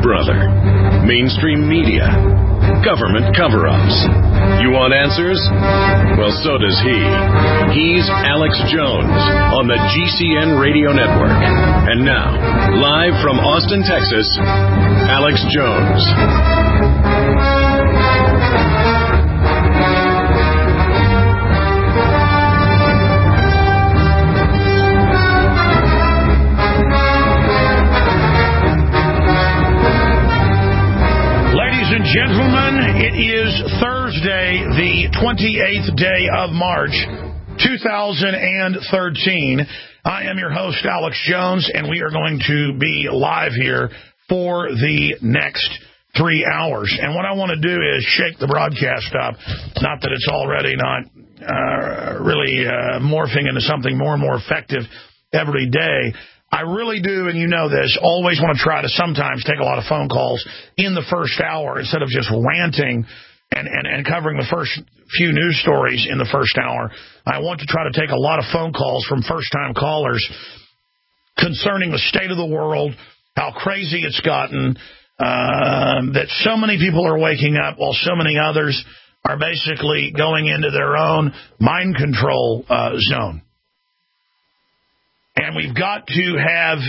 brother. Mainstream media. Government cover-ups. You want answers? Well, so does he. He's Alex Jones on the GCN Radio Network. And now, live from Austin, Texas, Alex Jones. Gentlemen, it is Thursday, the 28th day of March, 2013. I am your host, Alex Jones, and we are going to be live here for the next 3 hours. And what I want to do is shake the broadcast up. Not that it's already not really morphing into something more and more effective every day. I really do, and you know this, always want to try to sometimes take a lot of phone calls in the first hour instead of just ranting and covering the first few news stories in the first hour. I want to try to take a lot of phone calls from first-time callers concerning the state of the world, how crazy it's gotten, that so many people are waking up while so many others are basically going into their own mind control zone. And we've got to have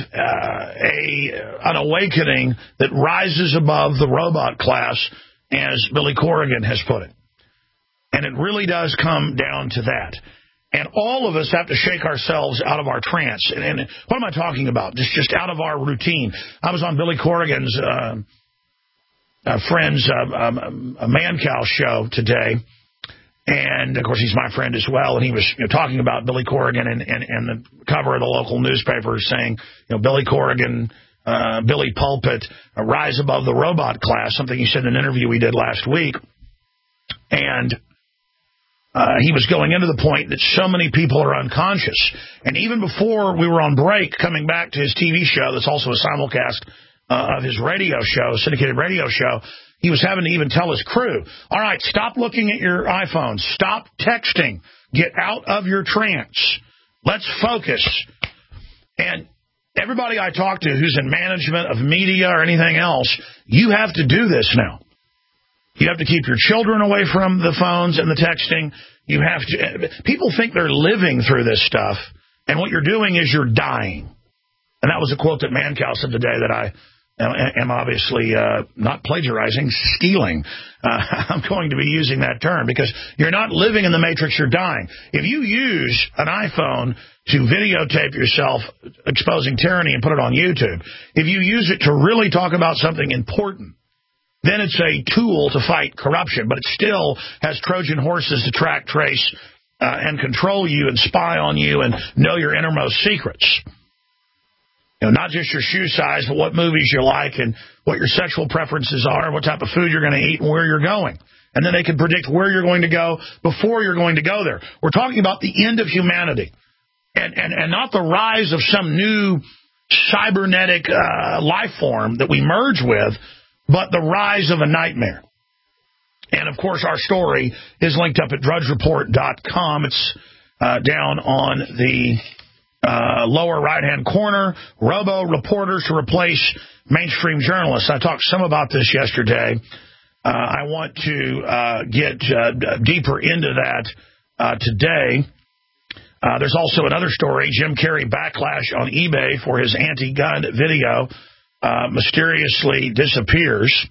an awakening that rises above the robot class, as Billy Corrigan has put it. And it really does come down to that. And all of us have to shake ourselves out of our trance. And what am I talking about? Just out of our routine. I was on Billy Corrigan's friend's Man-Cow show today. And, of course, he's my friend as well. And he was talking about Billy Corrigan and the cover of the local newspaper saying, Billy Corrigan, Billy Pulpit, rise above the robot class, something he said in an interview we did last week. And he was going into the point that so many people are unconscious. And even before we were on break, coming back to his TV show that's also a simulcast of his radio show, syndicated radio show, he was having to even tell his crew, all right, stop looking at your iPhones. Stop texting. Get out of your trance. Let's focus. And everybody I talk to who's in management of media or anything else, you have to do this now. You have to keep your children away from the phones and the texting. You have to. People think they're living through this stuff, and what you're doing is you're dying. And that was a quote that Man-Cow said today that I am obviously not plagiarizing, stealing. I'm going to be using that term because you're not living in the matrix, you're dying. If you use an iPhone to videotape yourself exposing tyranny and put it on YouTube, if you use it to really talk about something important, then it's a tool to fight corruption, but it still has Trojan horses to track, trace, and control you and spy on you and know your innermost secrets. Not just your shoe size, but what movies you like and what your sexual preferences are and what type of food you're going to eat and where you're going. And then they can predict where you're going to go before you're going to go there. We're talking about the end of humanity and not the rise of some new cybernetic life form that we merge with, but the rise of a nightmare. And, of course, our story is linked up at drudgereport.com. It's down on the lower right-hand corner, robo-reporters to replace mainstream journalists. I talked some about this yesterday. I want to get deeper into that today. There's also another story, Jim Carrey backlash on eBay for his anti-gun video mysteriously disappears.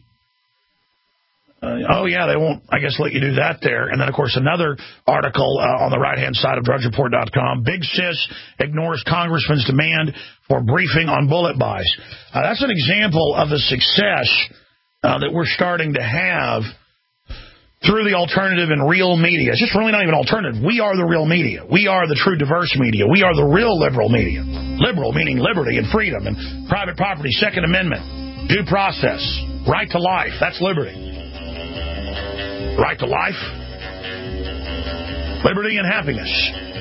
They won't, I guess, let you do that there. And then, of course, another article on the right-hand side of drudgereport.com. Big Sis ignores congressman's demand for briefing on bullet buys. That's an example of the success that we're starting to have through the alternative and real media. It's just really not even alternative. We are the real media. We are the true diverse media. We are the real liberal media. Liberal meaning liberty and freedom and private property, Second Amendment, due process, right to life. That's liberty. Right to life, liberty, and happiness.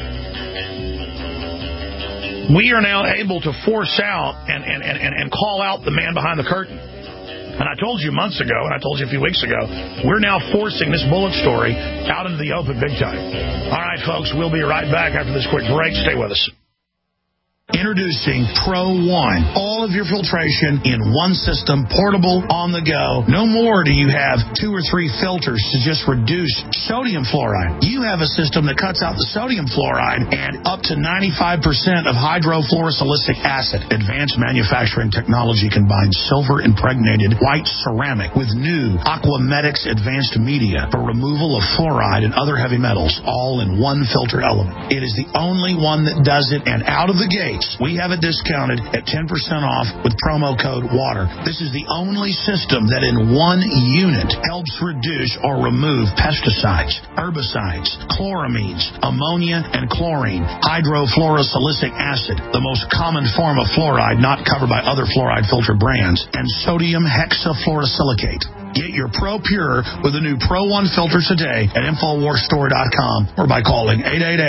We are now able to force out and call out the man behind the curtain. And I told you months ago, and I told you a few weeks ago, we're now forcing this bullet story out into the open big time. All right, folks, we'll be right back after this quick break. Stay with us. Introducing Pro One. All of your filtration in one system, portable, on the go. No more do you have 2 or 3 filters to just reduce sodium fluoride. You have a system that cuts out the sodium fluoride and up to 95% of hydrofluorosilicic acid. Advanced manufacturing technology combines silver-impregnated white ceramic with new Aquamedics advanced media for removal of fluoride and other heavy metals, all in one filter element. It is the only one that does it, and out of the gates, we have it discounted at 10% off with promo code WATER. This is the only system that in one unit helps reduce or remove pesticides, herbicides, chloramines, ammonia, and chlorine, hydrofluorosilicic acid, the most common form of fluoride not covered by other fluoride filter brands, and sodium hexafluorosilicate. Get your Pro Pure with the new Pro One filter today at InfoWarsStore.com or by calling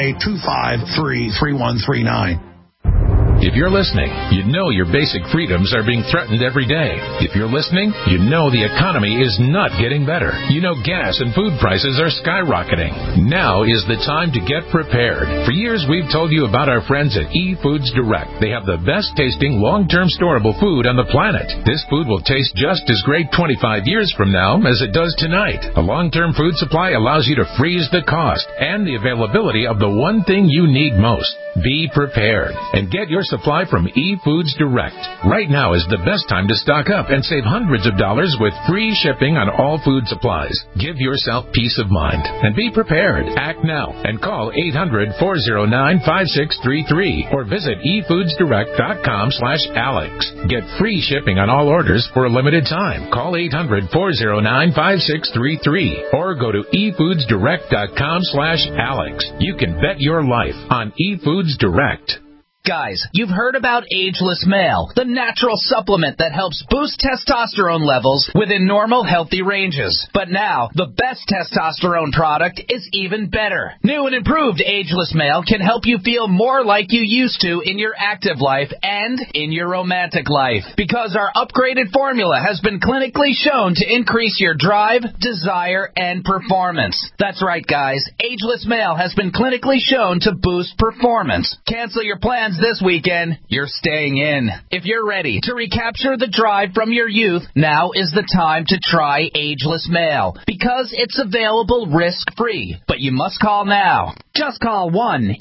888-253-3139. If you're listening, you know your basic freedoms are being threatened every day. If you're listening, you know the economy is not getting better. You know gas and food prices are skyrocketing. Now is the time to get prepared. For years, we've told you about our friends at eFoods Direct. They have the best tasting, long-term storable food on the planet. This food will taste just as great 25 years from now as it does tonight. A long-term food supply allows you to freeze the cost and the availability of the one thing you need most. Be prepared and get your supply from eFoods Direct. Right now is the best time to stock up and save hundreds of dollars with free shipping on all food supplies. Give yourself peace of mind and be prepared. Act now and call 800-409-5633 or visit efoodsdirect.com/Alex. Get free shipping on all orders for a limited time. Call 800-409-5633 or go to efoodsdirect.com/Alex. You can bet your life on eFoods Direct. Guys, you've heard about Ageless Male, the natural supplement that helps boost testosterone levels within normal, healthy ranges. But now, the best testosterone product is even better. New and improved Ageless Male can help you feel more like you used to in your active life and in your romantic life. Because our upgraded formula has been clinically shown to increase your drive, desire, and performance. That's right, guys. Ageless Male has been clinically shown to boost performance. Cancel your plans this weekend, you're staying in. If you're ready to recapture the drive from your youth, now is the time to try Ageless Male because it's available risk-free. But you must call now. Just call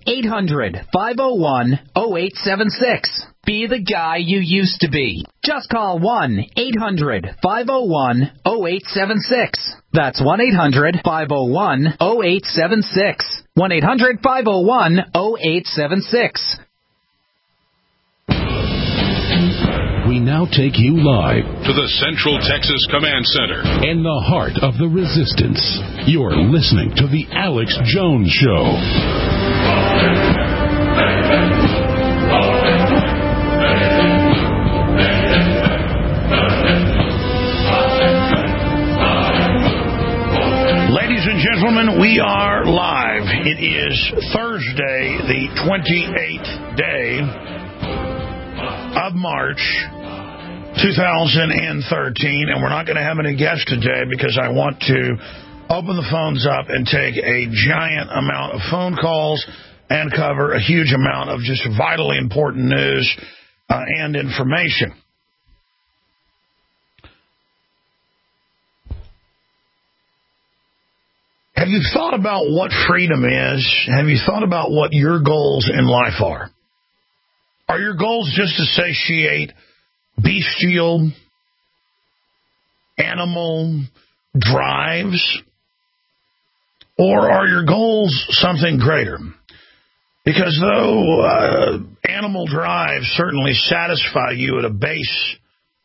1-800-501-0876. Be the guy you used to be. Just call 1-800-501-0876. That's 1-800-501-0876. 1-800-501-0876. We now take you live to the Central Texas Command Center in the heart of the resistance. You're listening to The Alex Jones Show. Ladies and gentlemen, we are live. It is Thursday, the 28th day of March 2013, and we're not going to have any guests today because I want to open the phones up and take a giant amount of phone calls and cover a huge amount of just vitally important news and information. Have you thought about what freedom is? Have you thought about what your goals in life are? Are your goals just to satiate bestial, animal drives? Or are your goals something greater? Because though animal drives certainly satisfy you at a base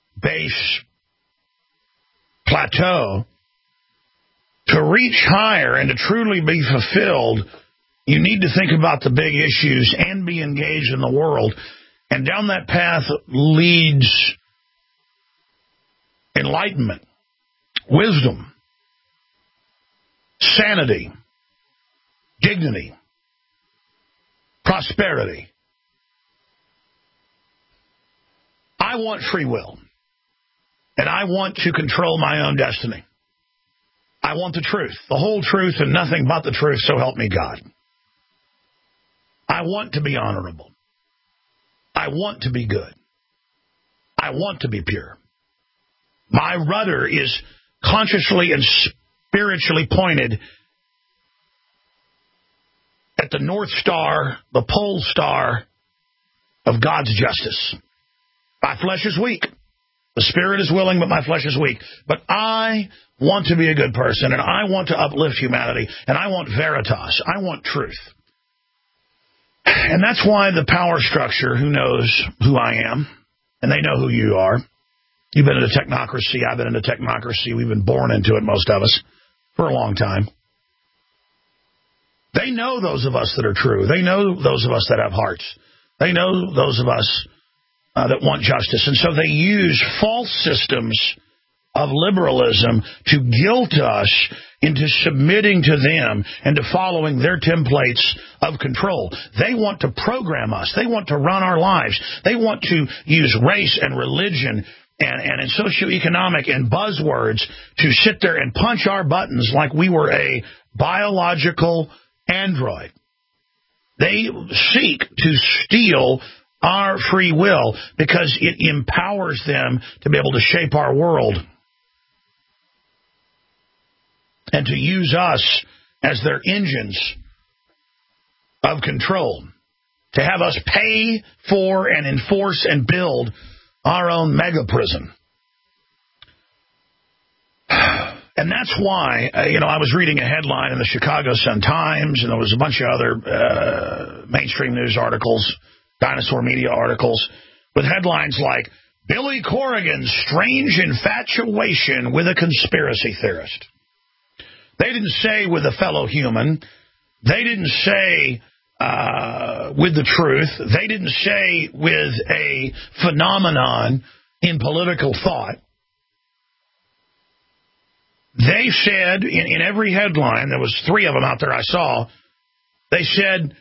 plateau, to reach higher and to truly be fulfilled, you need to think about the big issues and be engaged in the world. And down that path leads enlightenment, wisdom, sanity, dignity, prosperity. I want free will, and I want to control my own destiny. I want the truth, the whole truth, and nothing but the truth, so help me God. I want to be honorable. I I want to be good. I want to be pure. My rudder is consciously and spiritually pointed at the North Star, the pole star of God's justice. My flesh is weak. The spirit is willing, but my flesh is weak. But I want to be a good person, and I want to uplift humanity, and I want veritas. I want truth. And that's why the power structure, who knows who I am, and they know who you are. You've been into technocracy. I've been into technocracy. We've been born into it, most of us, for a long time. They know those of us that are true. They know those of us that have hearts. They know those of us that want justice. And so they use false systems of liberalism to guilt us into submitting to them and to following their templates of control. They want to program us. They want to run our lives. They want to use race and religion and socioeconomic and buzzwords to sit there and punch our buttons like we were a biological android. They seek to steal our free will because it empowers them to be able to shape our world and to use us as their engines of control, to have us pay for and enforce and build our own mega prison. And that's why, I was reading a headline in the Chicago Sun-Times, and there was a bunch of other mainstream news articles, dinosaur media articles, with headlines like, Billy Corrigan's strange infatuation with a conspiracy theorist. They didn't say with a fellow human. They didn't say with the truth. They didn't say with a phenomenon in political thought. They said, in every headline, there was 3 of them out there I saw, they said,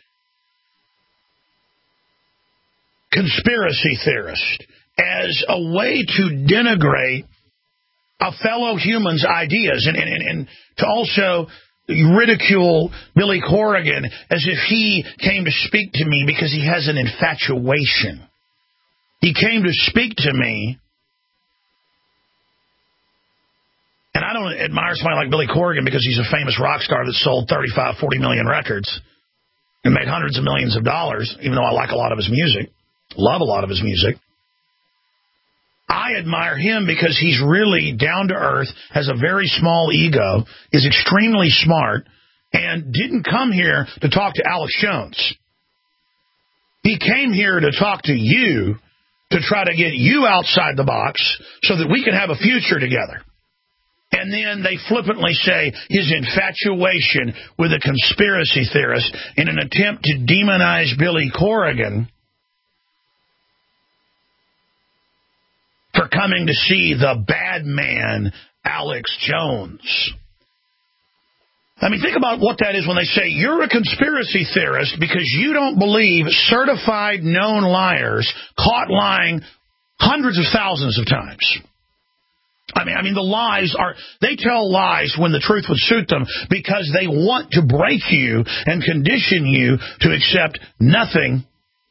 conspiracy theorist, as a way to denigrate a fellow human's ideas and to also ridicule Billy Corrigan as if he came to speak to me because he has an infatuation. He came to speak to me. And I don't admire somebody like Billy Corrigan because he's a famous rock star that sold 35, 40 million records and made hundreds of millions of dollars, even though I like a lot of his music, love a lot of his music. I admire him because he's really down to earth, has a very small ego, is extremely smart, and didn't come here to talk to Alex Jones. He came here to talk to you, to try to get you outside the box so that we can have a future together. And then they flippantly say his infatuation with a conspiracy theorist in an attempt to demonize Billy Corrigan for coming to see the bad man, Alex Jones. I mean, think about what that is when they say you're a conspiracy theorist because you don't believe certified known liars caught lying hundreds of thousands of times. I mean, the lies they tell lies when the truth would suit them because they want to break you and condition you to accept nothing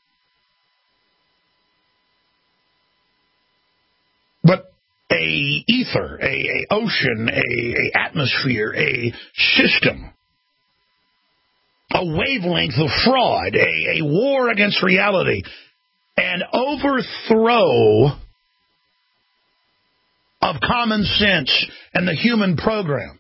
but a ether, a ocean, a atmosphere, a system, a wavelength of fraud, a war against reality, an overthrow of common sense and the human program.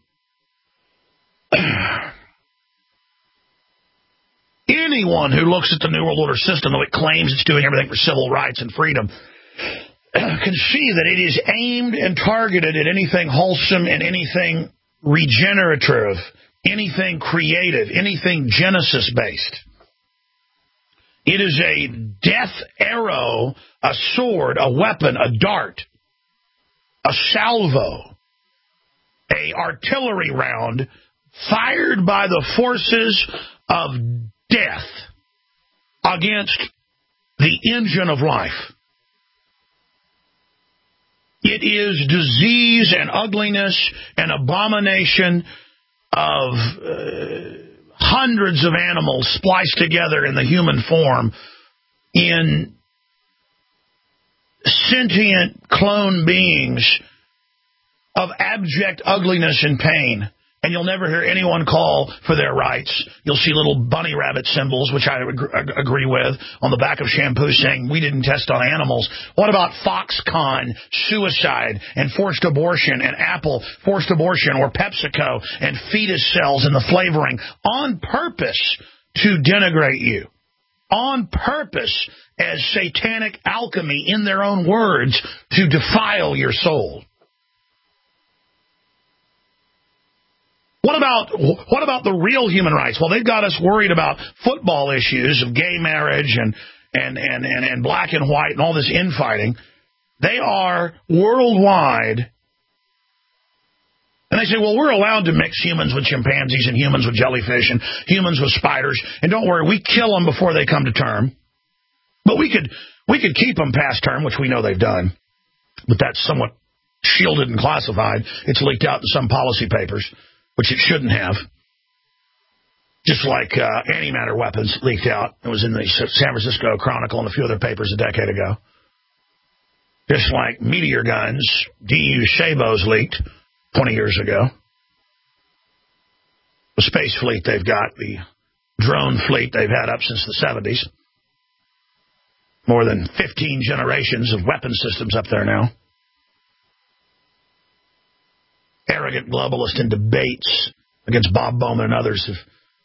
Anyone who looks at the New World Order system, though it claims it's doing everything for civil rights and freedom, can see that it is aimed and targeted at anything wholesome and anything regenerative, anything creative, anything Genesis-based. It is a death arrow, a sword, a weapon, a dart, a salvo, a artillery round fired by the forces of death against the engine of life. It is disease and ugliness and abomination of hundreds of animals spliced together in the human form in sentient clone beings of abject ugliness and pain. And you'll never hear anyone call for their rights. You'll see little bunny rabbit symbols, which I agree with, on the back of shampoo saying, we didn't test on animals. What about Foxconn, suicide, and forced abortion, and Apple, forced abortion, or PepsiCo, and fetus cells in the flavoring, on purpose to denigrate you? On purpose, as satanic alchemy, in their own words, to defile your soul. What about the real human rights? Well, they've got us worried about football issues of gay marriage and black and white and all this infighting. They are worldwide. And they say, well, we're allowed to mix humans with chimpanzees and humans with jellyfish and humans with spiders. And don't worry, we kill them before they come to term. But we could keep them past term, which we know they've done. But that's somewhat shielded and classified. It's leaked out in some policy papers, which it shouldn't have. Just like antimatter weapons leaked out. It was in the San Francisco Chronicle and a few other papers a decade ago. Just like meteor guns, DU Shabos leaked 20 years ago. The space fleet they've got, the drone fleet they've had up since the 70s. More than 15 generations of weapon systems up there now. Arrogant globalists in debates against Bob Bowman and others have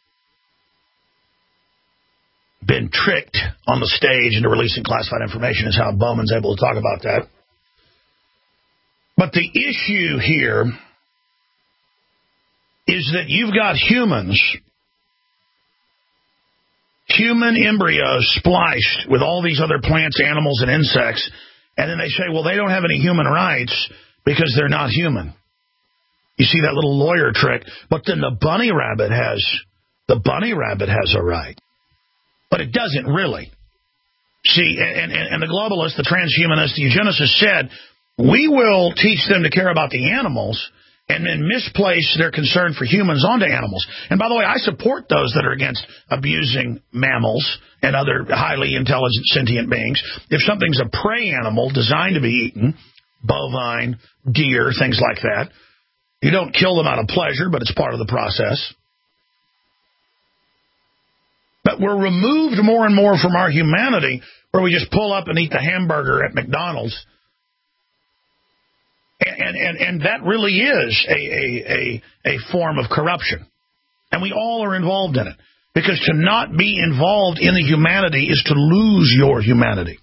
been tricked on the stage into releasing classified information, is how Bowman's able to talk about that. But the issue here is that you've got humans, human embryos spliced with all these other plants, animals, and insects, and then they say, well, they don't have any human rights because they're not human. You see that little lawyer trick, but then the bunny rabbit has a right. But it doesn't really. See, and the globalists, the transhumanists, the eugenicists said, we will teach them to care about the animals and then misplace their concern for humans onto animals. And by the way, I support those that are against abusing mammals and other highly intelligent sentient beings. If something's a prey animal designed to be eaten, bovine, deer, things like that, you don't kill them out of pleasure, but it's part of the process. But we're removed more and more from our humanity, where we just pull up and eat the hamburger at McDonald's. And that really is a form of corruption. And we all are involved in it. Because to not be involved in the humanity is to lose your humanity.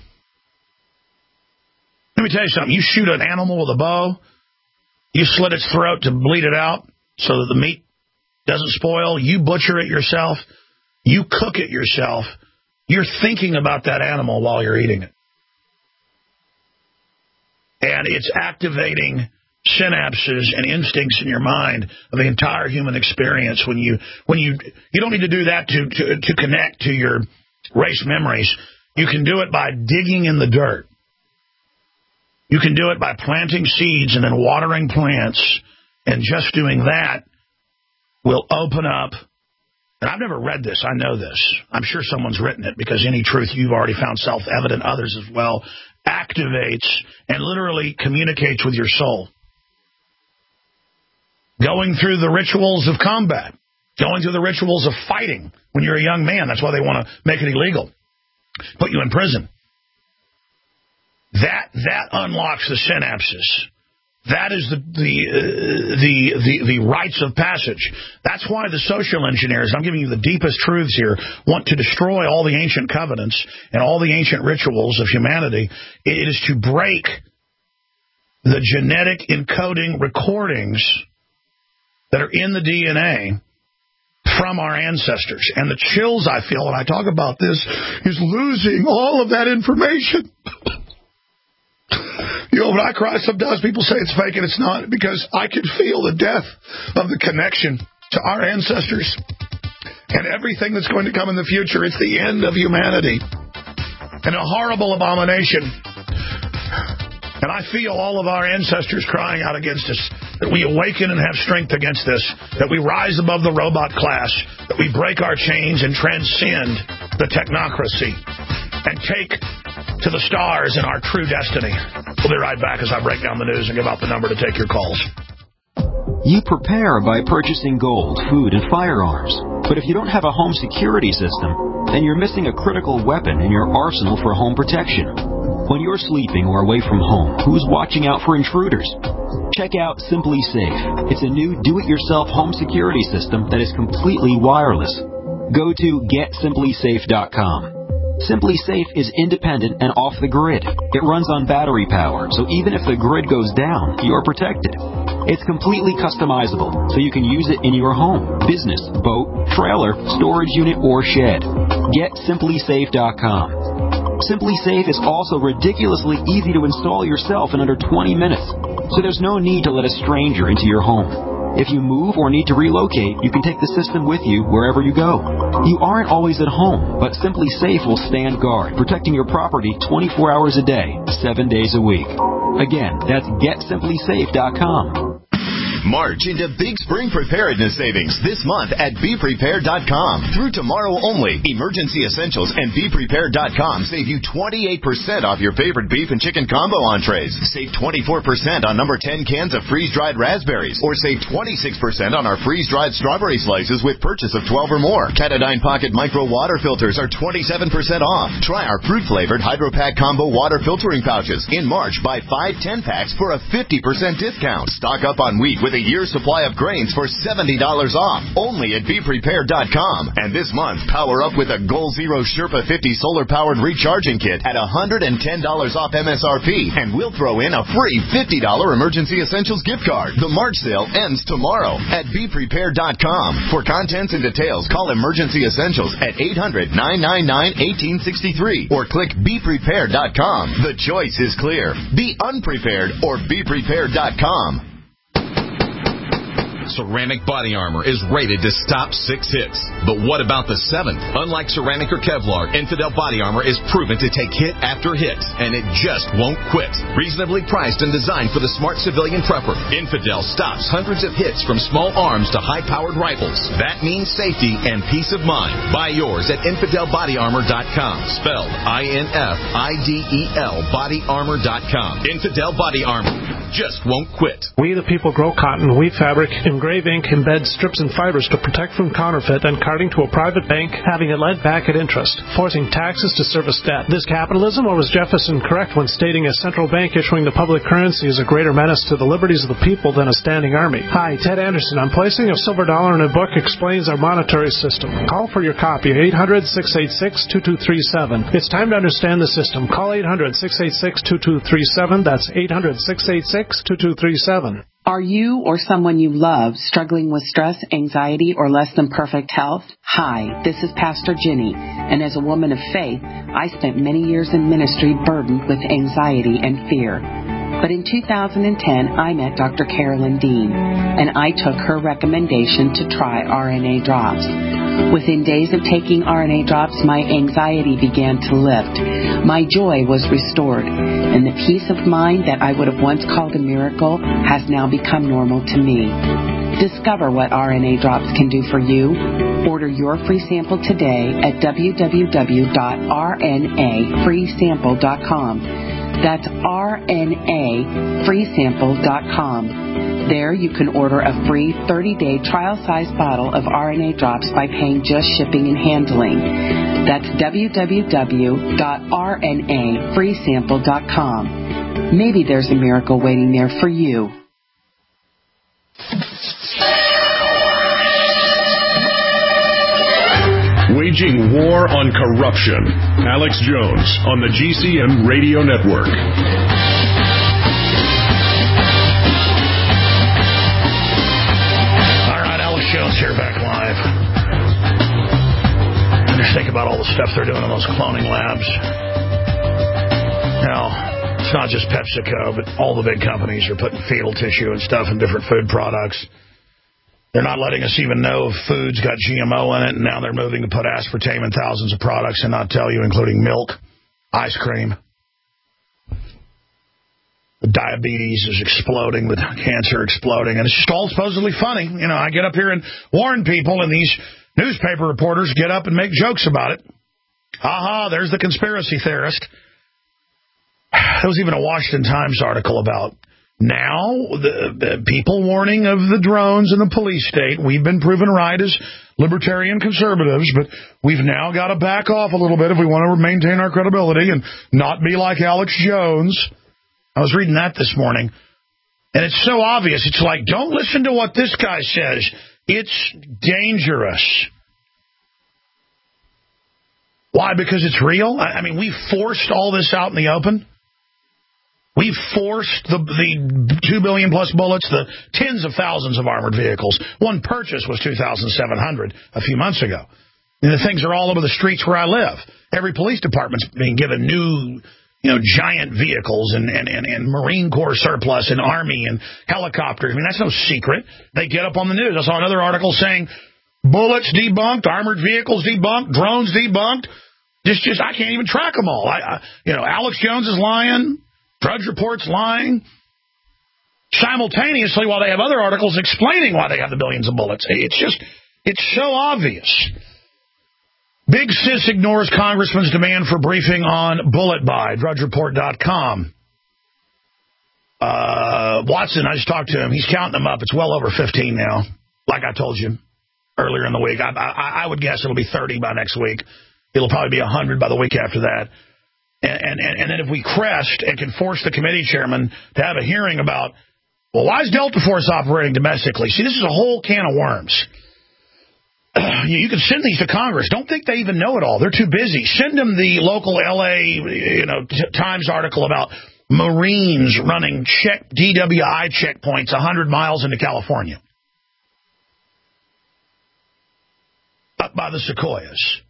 Let me tell you something. You shoot an animal with a bow, you slit its throat to bleed it out so that the meat doesn't spoil. You butcher it yourself. You cook it yourself. You're thinking about that animal while you're eating it. And it's activating synapses and instincts in your mind of the entire human experience. When you don't need to do that to connect to your race memories. You can do it by digging in the dirt. You can do it by planting seeds and then watering plants, and just doing that will open up. And I've never read this. I know this. I'm sure someone's written it, because any truth you've already found self-evident, others as well, activates and literally communicates with your soul. Going through the rituals of combat, going through the rituals of fighting when you're a young man. That's why they want to make it illegal, put you in prison. That unlocks the synapses. That is the rites of passage. That's why the social engineers, I'm giving you the deepest truths here, want to destroy all the ancient covenants and all the ancient rituals of humanity. It is to break the genetic encoding recordings that are in the DNA from our ancestors. And the chills I feel when I talk about this is losing all of that information. You know, when I cry, sometimes people say it's fake, and it's not, because I can feel the death of the connection to our ancestors and everything that's going to come in the future. It's the end of humanity and a horrible abomination. And I feel all of our ancestors crying out against us, that we awaken and have strength against this, that we rise above the robot class, that we break our chains and transcend the technocracy and take to the stars and our true destiny. We'll be right back as I break down the news and give out the number to take your calls. You prepare by purchasing gold, food, and firearms. But if you don't have a home security system, then you're missing a critical weapon in your arsenal for home protection. When you're sleeping or away from home, who's watching out for intruders? Check out Simply Safe. It's a new do-it-yourself home security system that is completely wireless. Go to GetSimplySafe.com. Simply Safe is independent and off the grid. It runs on battery power, so even if the grid goes down, you're protected. It's completely customizable, so you can use it in your home, business, boat, trailer, storage unit, or shed. GetSimplySafe.com. Simply Safe is also ridiculously easy to install yourself in under 20 minutes, so there's no need to let a stranger into your home. If you move or need to relocate, you can take the system with you wherever you go. You aren't always at home, but Simply Safe will stand guard, protecting your property 24 hours a day, 7 days a week. Again, that's GetSimplySafe.com. March into big spring preparedness savings this month at BePrepared.com. Through tomorrow only, Emergency Essentials and BePrepared.com save you 28% off your favorite beef and chicken combo entrees. Save 24% on number 10 cans of freeze-dried raspberries, or save 26% on our freeze-dried strawberry slices with purchase of 12 or more. Katadyn Pocket Micro Water Filters are 27% off. Try our fruit-flavored Hydro-Pack Combo Water Filtering Pouches. In March, buy 5 10-packs for a 50% discount. Stock up on wheat with a year's supply of grains for $70 off, only at BePrepared.com. And this month, power up with a Goal Zero Sherpa 50 solar-powered recharging kit at $110 off MSRP, and we'll throw in a free $50 Emergency Essentials gift card. The March sale ends tomorrow at BePrepared.com. For contents and details, call Emergency Essentials at 800-999-1863 or click BePrepared.com. The choice is clear. Be unprepared or BePrepared.com. Ceramic body armor is rated to stop 6 hits. But what about the 7th? Unlike ceramic or Kevlar, Infidel body armor is proven to take hit after hit, and it just won't quit. Reasonably priced and designed for the smart civilian prepper, Infidel stops hundreds of hits from small arms to high-powered rifles. That means safety and peace of mind. Buy yours at InfidelBodyArmor.com. Spelled INFIDEL bodyarmor.com. Infidel Body Armor just won't quit. We the people grow cotton, weave fabric, engrave ink, embed strips and fibers to protect from counterfeit and carting to a private bank, having it lent back at interest, forcing taxes to service debt. This capitalism, or was Jefferson correct when stating a central bank issuing the public currency is a greater menace to the liberties of the people than a standing army? Hi, Ted Anderson. I'm placing a silver dollar in a book explains our monetary system. Call for your copy, 800-686-2237. It's time to understand the system. Call 800-686-2237. That's 800-686-2237. Are you or someone you love struggling with stress, anxiety, or less than perfect health? Hi, this is Pastor Ginny, and as a woman of faith, I spent many years in ministry burdened with anxiety and fear. But in 2010, I met Dr. Carolyn Dean, and I took her recommendation to try RNA drops. Within days of taking RNA drops, my anxiety began to lift. My joy was restored, and the peace of mind that I would have once called a miracle has now become normal to me. Discover what RNA drops can do for you. Order your free sample today at www.rnafreesample.com. That's rnafreesample.com. There you can order a free 30-day trial-size bottle of RNA drops by paying just shipping and handling. That's www.rnafreesample.com. Maybe there's a miracle waiting there for you. Waging war on corruption. Alex Jones on the GCN Radio Network. All right, Alex Jones here, back live. I just think about all the stuff they're doing in those cloning labs. Now, it's not just PepsiCo, but all the big companies are putting fetal tissue and stuff in different food products. They're not letting us even know if food's got GMO in it, and now they're moving to put aspartame in thousands of products and not tell you, including milk, ice cream. The diabetes is exploding, the cancer exploding, and it's just all supposedly funny. You know, I get up here and warn people, and these newspaper reporters get up and make jokes about it. Aha, there's the conspiracy theorist. There was even a Washington Times article about now the people warning of the drones in the police state. We've been proven right as libertarian conservatives, but we've now got to back off a little bit if we want to maintain our credibility and not be like Alex Jones. I was reading that this morning, and it's so obvious. It's like, don't listen to what this guy says. It's dangerous. Why? Because it's real? I mean, we forced all this out in the open. We forced the 2 billion plus bullets, the tens of thousands of armored vehicles. One purchase was 2,700 a few months ago. And the things are all over the streets where I live. Every police department's being given new, giant vehicles and Marine Corps surplus and Army and helicopters. I mean, that's no secret. They get up on the news. I saw another article saying bullets debunked, armored vehicles debunked, drones debunked. Just I can't even track them all. Alex Jones is lying. Drudge Report's lying. Simultaneously, while they have other articles explaining why they have the billions of bullets. It's so obvious. Big Sis ignores Congressman's demand for briefing on bullet buy. DrudgeReport.com. Watson, I just talked to him. He's counting them up. It's well over 15 now, like I told you earlier in the week. I would guess it'll be 30 by next week. It'll probably be 100 by the week after that. And then if we crest and can force the committee chairman to have a hearing about, well, why is Delta Force operating domestically? See, this is a whole can of worms. You can send these to Congress. Don't think they even know it all. They're too busy. Send them the local L.A. Times article about Marines running DWI checkpoints 100 miles into California. Up by the Sequoias.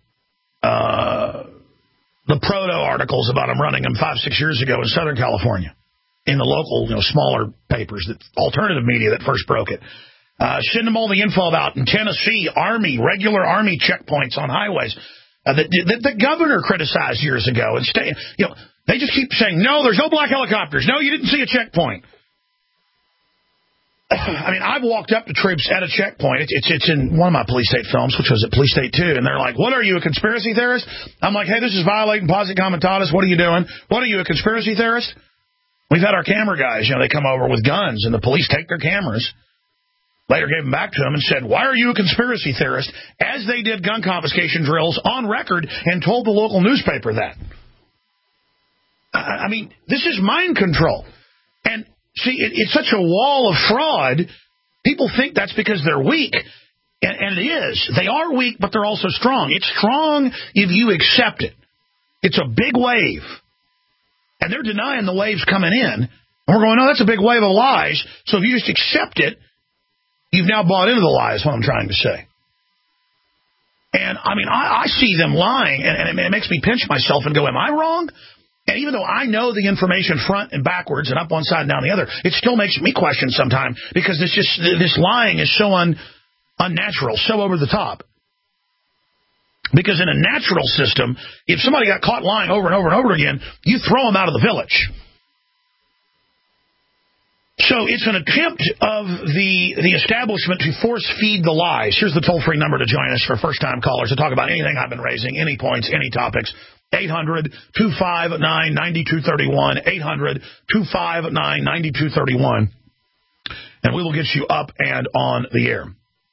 The proto articles about them running them 5-6 years ago in Southern California in the local, smaller papers, that alternative media that first broke it. Send them all the info about in Tennessee, regular Army checkpoints on highways that the governor criticized years ago. And they just keep saying, no, there's no black helicopters. No, you didn't see a checkpoint. I mean, I've walked up to troops at a checkpoint. It's in one of my Police State films, which was at Police State 2, and they're like, what are you, a conspiracy theorist? I'm like, hey, this is violating posse comitatus. What are you doing? What are you, a conspiracy theorist? We've had our camera guys, they come over with guns, and the police take their cameras. Later gave them back to them and said, why are you a conspiracy theorist? As they did gun confiscation drills on record and told the local newspaper that. I mean, this is mind control. And see, it's such a wall of fraud. People think that's because they're weak. And it is. They are weak, but they're also strong. It's strong if you accept it. It's a big wave. And they're denying the wave's coming in. And we're going, no, that's a big wave of lies. So if you just accept it, you've now bought into the lie, is what I'm trying to say. And, I mean, I see them lying, and it makes me pinch myself and go, am I wrong? And even though I know the information front and backwards and up one side and down the other, it still makes me question sometimes because this lying is so unnatural, so over the top. Because in a natural system, if somebody got caught lying over and over and over again, you throw them out of the village. So it's an attempt of the establishment to force-feed the lies. Here's the toll-free number to join us for first-time callers to talk about anything I've been raising, any points, any topics. 800-259-9231, 800-259-9231, and we will get you up and on the air.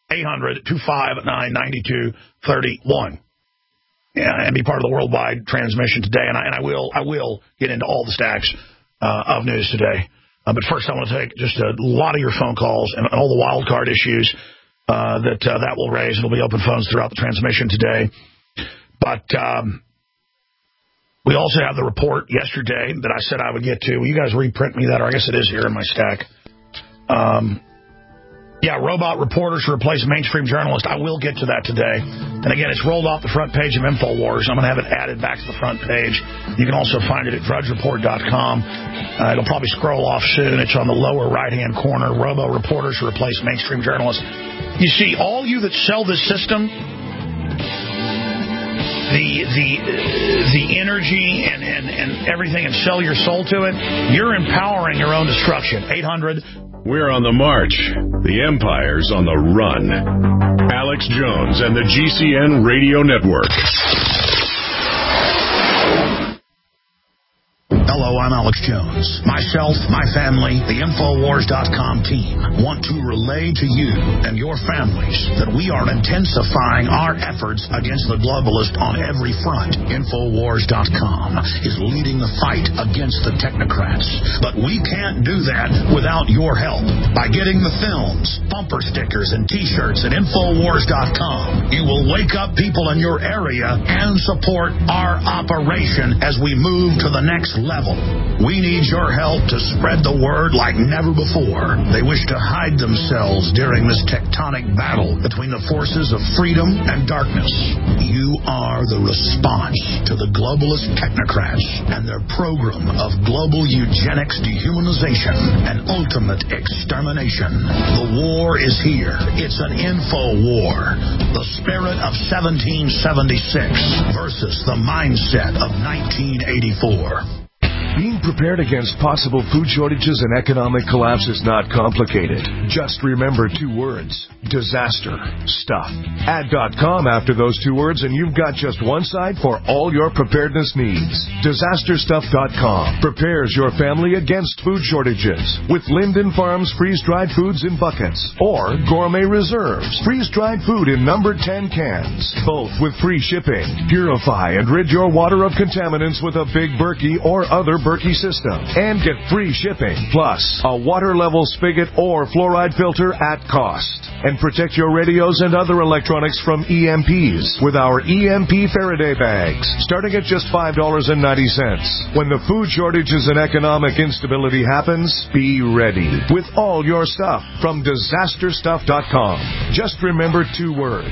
800-259-9231. Yeah, and be part of the worldwide transmission today, and I will get into all the stacks of news today. But first, I want to take just a lot of your phone calls and all the wild card issues that will raise. It'll be open phones throughout the transmission today. But we also have the report yesterday that I said I would get to. Will you guys reprint me that? Or I guess it is here in my stack. Robot reporters to replace mainstream journalists. I will get to that today. And again, it's rolled off the front page of InfoWars. I'm going to have it added back to the front page. You can also find it at DrudgeReport.com. It'll probably scroll off soon. It's on the lower right-hand corner. Robo reporters to replace mainstream journalists. You see, all you that sell this system, the energy and everything, and sell your soul to it, you're empowering your own destruction. 800. We're on the march. The empire's on the run. Alex Jones and the GCN Radio Network. Hello, I'm Alex Jones. Myself, my family, the Infowars.com team want to relay to you and your families that we are intensifying our efforts against the globalist on every front. Infowars.com is leading the fight against the technocrats. But we can't do that without your help. By getting the films, bumper stickers, and T-shirts at Infowars.com, you will wake up people in your area and support our operation as we move to the next level. We need your help to spread the word like never before. They wish to hide themselves during this tectonic battle between the forces of freedom and darkness. You are the response to the globalist technocrats and their program of global eugenics, dehumanization, and ultimate extermination. The war is here. It's an info war. The spirit of 1776 versus the mindset of 1984. Being prepared against possible food shortages and economic collapse is not complicated. Just remember 2 words: disaster stuff. Add .com after those 2 words and you've got just one site for all your preparedness needs. DisasterStuff.com prepares your family against food shortages with Linden Farms freeze-dried foods in buckets or Gourmet Reserves freeze-dried food in numbered 10 cans, both with free shipping. Purify and rid your water of contaminants with a Big Berkey or other Berkey system and get free shipping, plus a water level spigot or fluoride filter at cost. And protect your radios and other electronics from EMPs with our EMP Faraday bags, starting at just $5.90. When the food shortages and economic instability happens, be ready with all your stuff from DisasterStuff.com. Just remember 2 words: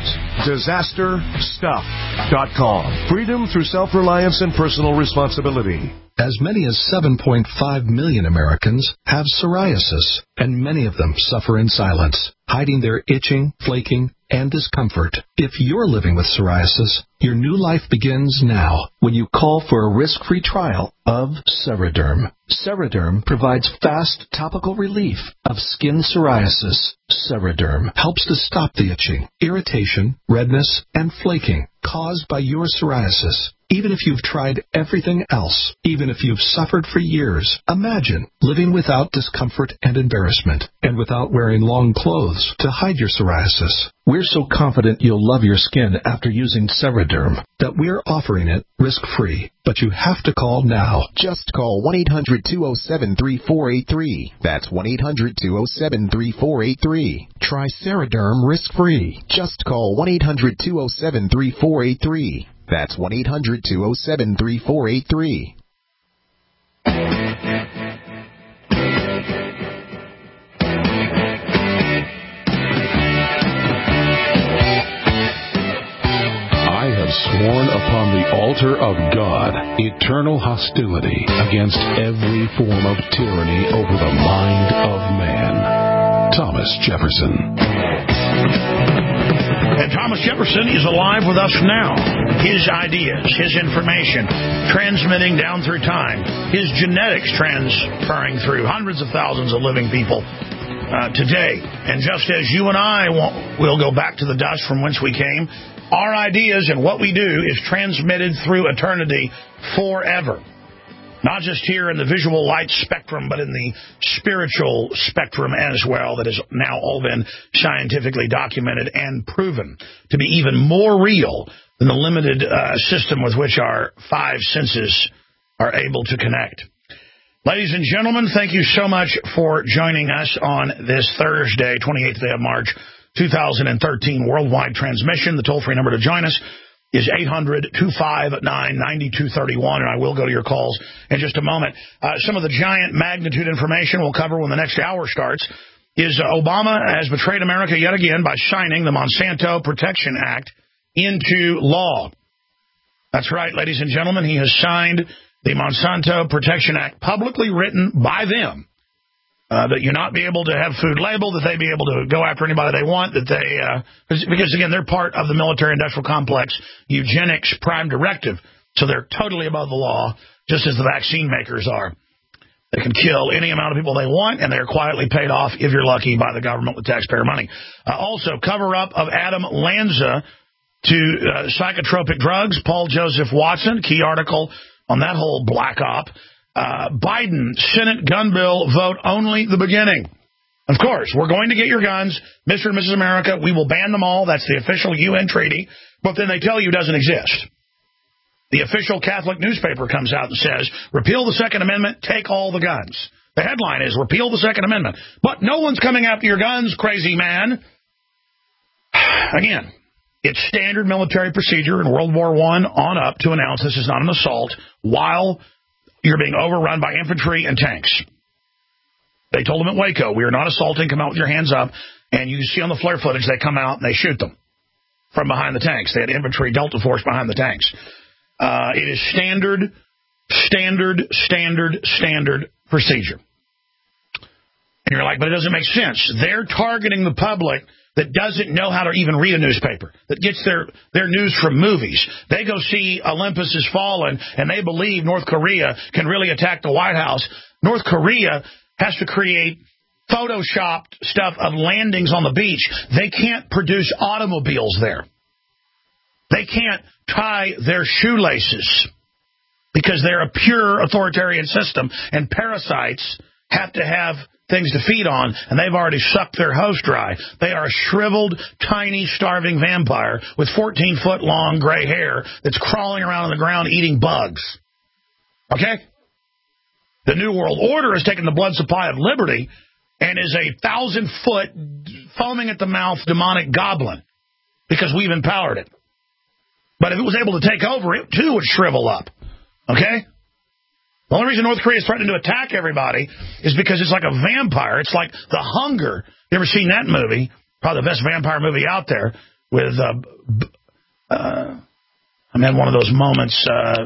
DisasterStuff.com. Freedom through self-reliance and personal responsibility. As many as 7.5 million Americans have psoriasis, and many of them suffer in silence, hiding their itching, flaking, and discomfort. If you're living with psoriasis, your new life begins now when you call for a risk-free trial of Ceraderm. Ceraderm provides fast topical relief of skin psoriasis. Ceraderm helps to stop the itching, irritation, redness, and flaking caused by your psoriasis. Even if you've tried everything else, even if you've suffered for years, imagine living without discomfort and embarrassment, and without wearing long clothes to hide your psoriasis. We're so confident you'll love your skin after using Ceraderm that we're offering it risk-free. But you have to call now. Just call 1-800-207-3483. That's 1-800-207-3483. Try Ceraderm risk-free. Just call 1-800-207-3483. That's 1-800-207-3483. I have sworn upon the altar of God eternal hostility against every form of tyranny over the mind of man. Thomas Jefferson. And Thomas Jefferson is alive with us now. His ideas, his information, transmitting down through time. His genetics transferring through hundreds of thousands of living people today. And just as you and I will go back to the dust from whence we came, our ideas and what we do is transmitted through eternity forever. Not just here in the visual light spectrum, but in the spiritual spectrum as well, that has now all been scientifically documented and proven to be even more real than the limited system with which our 5 senses are able to connect. Ladies and gentlemen, thank you so much for joining us on this Thursday, 28th day of March, 2013, worldwide transmission. The toll-free number to join us is 800-259-9231, and I will go to your calls in just a moment. Some of the giant magnitude information we'll cover when the next hour starts is Obama has betrayed America yet again by signing the Monsanto Protection Act into law. That's right, ladies and gentlemen, he has signed the Monsanto Protection Act, publicly written by them, that you not be able to have food labeled, that they be able to go after anybody they want, that they, because again, they're part of the military-industrial complex eugenics prime directive, so they're totally above the law, just as the vaccine makers are. They can kill any amount of people they want, and they're quietly paid off, if you're lucky, by the government with taxpayer money. Also, cover-up of Adam Lanza to psychotropic drugs, Paul Joseph Watson, key article on that whole black op. Biden, Senate gun bill vote only the beginning. Of course, we're going to get your guns, Mr. and Mrs. America. We will ban them all. That's the official UN treaty. But then they tell you it doesn't exist. The official Catholic newspaper comes out and says, repeal the Second Amendment, take all the guns. The headline is, repeal the Second Amendment. But no one's coming after your guns, crazy man. Again, it's standard military procedure in World War I on up to announce this is not an assault while you're being overrun by infantry and tanks. They told them at Waco, we are not assaulting, come out with your hands up. And you see on the flare footage, they come out and they shoot them from behind the tanks. They had infantry, Delta Force behind the tanks. It is standard procedure. And you're like, but it doesn't make sense. They're targeting the public that doesn't know how to even read a newspaper, that gets their news from movies. They go see Olympus Has Fallen, and they believe North Korea can really attack the White House. North Korea has to create photoshopped stuff of landings on the beach. They can't produce automobiles there. They can't tie their shoelaces because they're a pure authoritarian system, and parasites have to have things to feed on, and they've already sucked their host dry. They are a shriveled, tiny, starving vampire with 14-foot-long gray hair that's crawling around on the ground eating bugs. Okay? The New World Order has taken the blood supply of liberty and is a 1,000-foot, foaming-at-the-mouth demonic goblin because we've empowered it. But if it was able to take over, it too would shrivel up. Okay? The only reason North Korea is threatening to attack everybody is because it's like a vampire. It's like The Hunger. You ever seen that movie? Probably the best vampire movie out there with, I'm in one of those moments,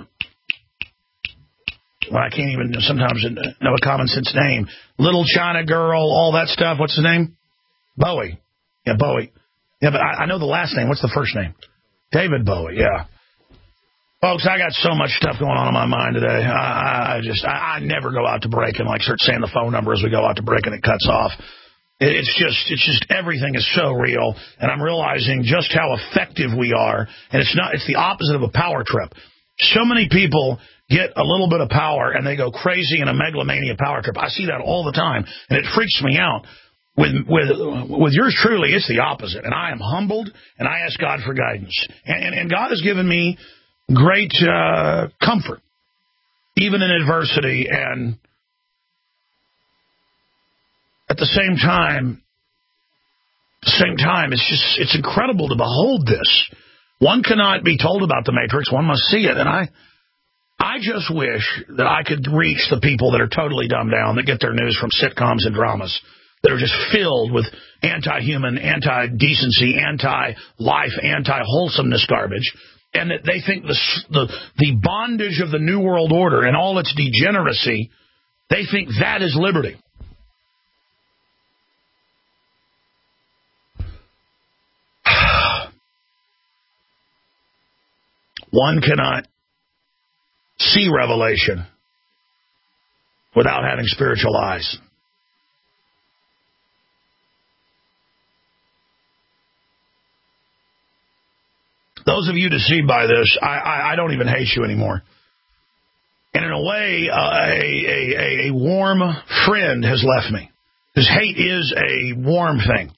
well, I can't even sometimes know a common sense name. Little China Girl, all that stuff. What's the name? Bowie. Yeah, Bowie. Yeah, but I know the last name. What's the first name? David Bowie, yeah. Folks, I got so much stuff going on in my mind today. I never go out to break and like start saying the phone number as we go out to break and it cuts off. It's just everything is so real, and I'm realizing just how effective we are. And it's the opposite of a power trip. So many people get a little bit of power and they go crazy in a megalomania power trip. I see that all the time, and it freaks me out. With yours truly, it's the opposite, and I am humbled, and I ask God for guidance. And God has given me great comfort, even in adversity, and at the same time, it's incredible to behold this. One cannot be told about the Matrix; one must see it. And I just wish that I could reach the people that are totally dumbed down, that get their news from sitcoms and dramas, that are just filled with anti-human, anti-decency, anti-life, anti-wholesomeness garbage, and that they think the bondage of the New World Order and all its degeneracy, they think that is liberty. One cannot see revelation without having spiritual eyes. Those of you deceived by this, I don't even hate you anymore. And in a way, a warm friend has left me. Because hate is a warm thing.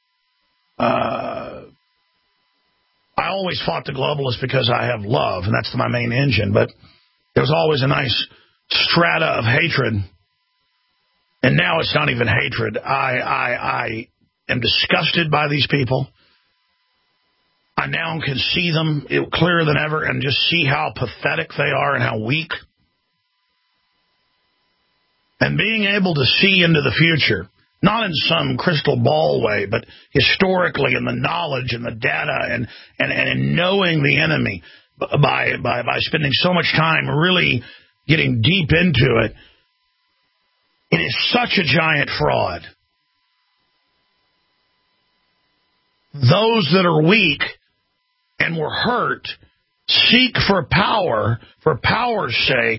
I always fought the globalists because I have love, and that's my main engine. But there was always a nice strata of hatred. And now it's not even hatred. I am disgusted by these people. I now can see them clearer than ever and just see how pathetic they are and how weak. And being able to see into the future, not in some crystal ball way, but historically in the knowledge and the data and in knowing the enemy by spending so much time really getting deep into it, it is such a giant fraud. Those that are weak and were hurt seek for power's sake,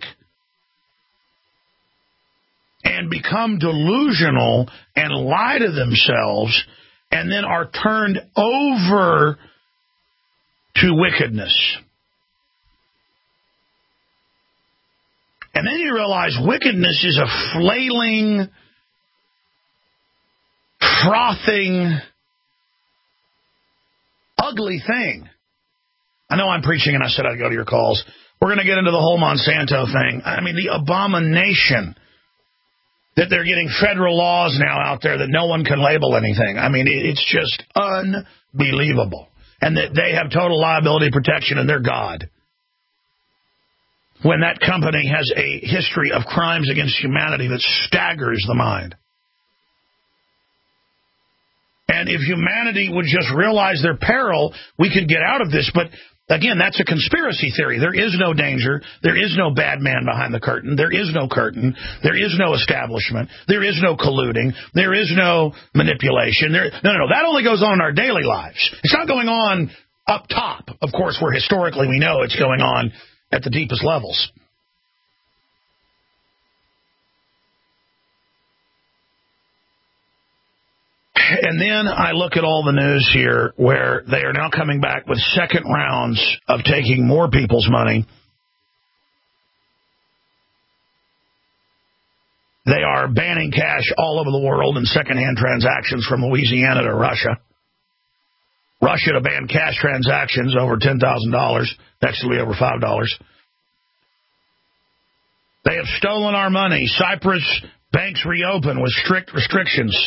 and become delusional and lie to themselves, and then are turned over to wickedness. And then you realize wickedness is a flailing, frothing, ugly thing. I know I'm preaching, and I said I'd go to your calls. We're going to get into the whole Monsanto thing. I mean, the abomination that they're getting federal laws now out there that no one can label anything. I mean, it's just unbelievable. And that they have total liability protection, and they're God. When that company has a history of crimes against humanity that staggers the mind. And if humanity would just realize their peril, we could get out of this. But again, that's a conspiracy theory. There is no danger. There is no bad man behind the curtain. There is no curtain. There is no establishment. There is no colluding. There is no manipulation. No. That only goes on in our daily lives. It's not going on up top, of course, where historically we know it's going on at the deepest levels. And then I look at all the news here where they are now coming back with second rounds of taking more people's money. They are banning cash all over the world in secondhand transactions from Louisiana to Russia. Russia to ban cash transactions over $10,000, actually over $5. They have stolen our money. Cyprus banks reopen with strict restrictions.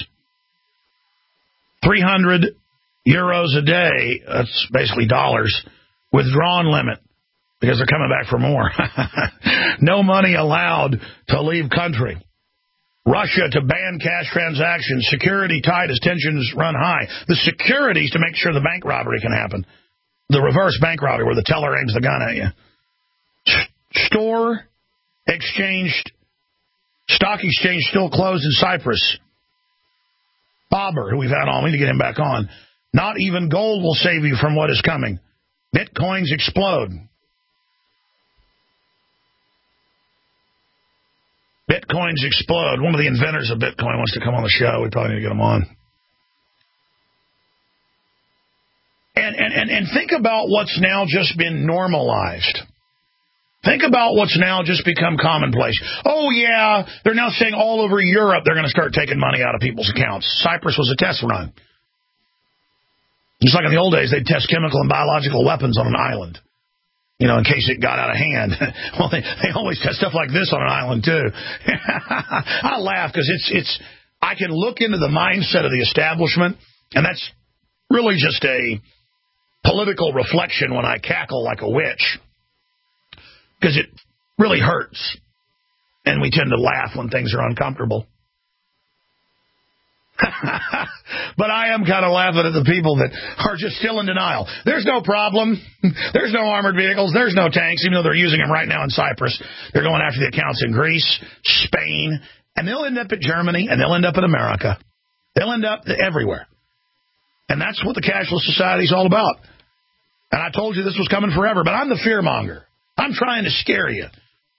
300 euros a day, that's basically dollars, withdrawn limit, because they're coming back for more. No money allowed to leave country. Russia to ban cash transactions. Security tight as tensions run high. The security is to make sure the bank robbery can happen. The reverse bank robbery where the teller aims the gun at you. Stock exchange still closed in Cyprus. Bobber, who we've had on, we need to get him back on. Not even gold will save you from what is coming. Bitcoins explode. Bitcoins explode. One of the inventors of Bitcoin wants to come on the show. We probably need to get him on. And think about what's now just been normalized. Think about what's now just become commonplace. Oh, yeah, they're now saying all over Europe they're going to start taking money out of people's accounts. Cyprus was a test run. Just like in the old days, they'd test chemical and biological weapons on an island, in case it got out of hand. Well, they always test stuff like this on an island, too. I laugh because I can look into the mindset of the establishment, and that's really just a political reflection when I cackle like a witch. Because it really hurts. And we tend to laugh when things are uncomfortable. But I am kind of laughing at the people that are just still in denial. There's no problem. There's no armored vehicles. There's no tanks, even though they're using them right now in Cyprus. They're going after the accounts in Greece, Spain, and they'll end up at Germany, and they'll end up in America. They'll end up everywhere. And that's what the cashless society is all about. And I told you this was coming forever, but I'm the fearmonger. I'm trying to scare you.